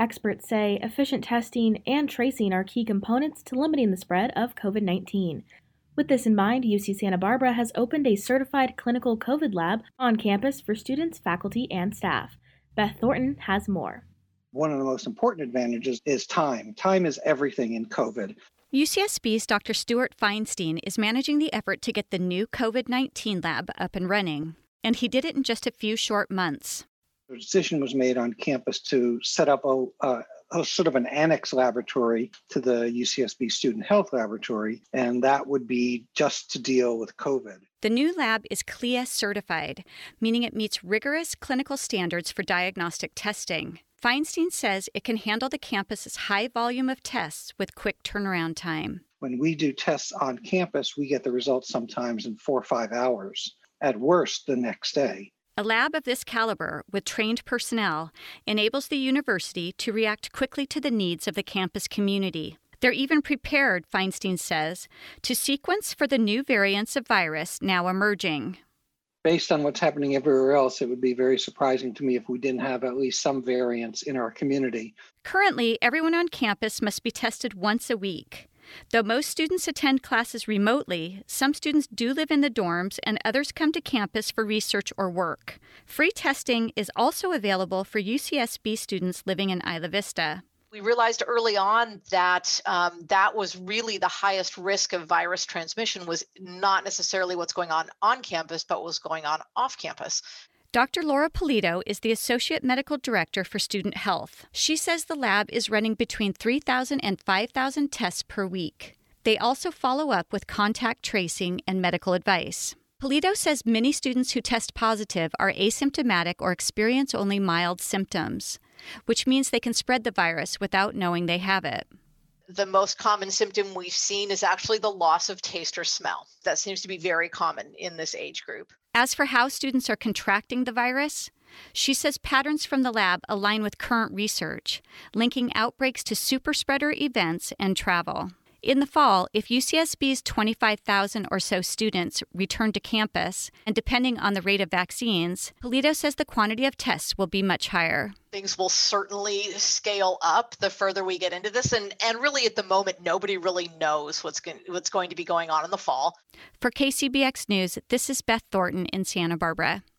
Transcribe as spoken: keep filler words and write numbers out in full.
Experts say efficient testing and tracing are key components to limiting the spread of COVID nineteen. With this in mind, U C Santa Barbara has opened a certified clinical COVID lab on campus for students, faculty, and staff. Beth Thornton has more. One of the most important advantages is time. Time is everything in COVID. U C S B's Doctor Stuart Feinstein is managing the effort to get the new COVID nineteen lab up and running, and he did it in just a few short months. The decision was made on campus to set up a, a, a sort of an annex laboratory to the U C S B Student Health Laboratory, and that would be just to deal with COVID. The new lab is C L I A certified, meaning it meets rigorous clinical standards for diagnostic testing. Feinstein says it can handle the campus's high volume of tests with quick turnaround time. When we do tests on campus, we get the results sometimes in four or five hours, at worst the next day. A lab of this caliber, with trained personnel, enables the university to react quickly to the needs of the campus community. They're even prepared, Feinstein says, to sequence for the new variants of virus now emerging. Based on what's happening everywhere else, it would be very surprising to me if we didn't have at least some variants in our community. Currently, everyone on campus must be tested once a week. Though most students attend classes remotely, some students do live in the dorms and others come to campus for research or work. Free testing is also available for U C S B students living in Isla Vista. We realized early on that um, that was really the highest risk of virus transmission, was not necessarily what's going on on campus, but what was going on off campus. Doctor Laura Polito is the Associate Medical Director for Student Health. She says the lab is running between three thousand and five thousand tests per week. They also follow up with contact tracing and medical advice. Polito says many students who test positive are asymptomatic or experience only mild symptoms, which means they can spread the virus without knowing they have it. The most common symptom we've seen is actually the loss of taste or smell. That seems to be very common in this age group. As for how students are contracting the virus, she says patterns from the lab align with current research, linking outbreaks to superspreader events and travel. In the fall, if U C S B's twenty-five thousand or so students return to campus, and depending on the rate of vaccines, Polito says the quantity of tests will be much higher. Things will certainly scale up the further we get into this. And, and really at the moment, nobody really knows what's, go- what's going to be going on in the fall. For K C B X News, this is Beth Thornton in Santa Barbara.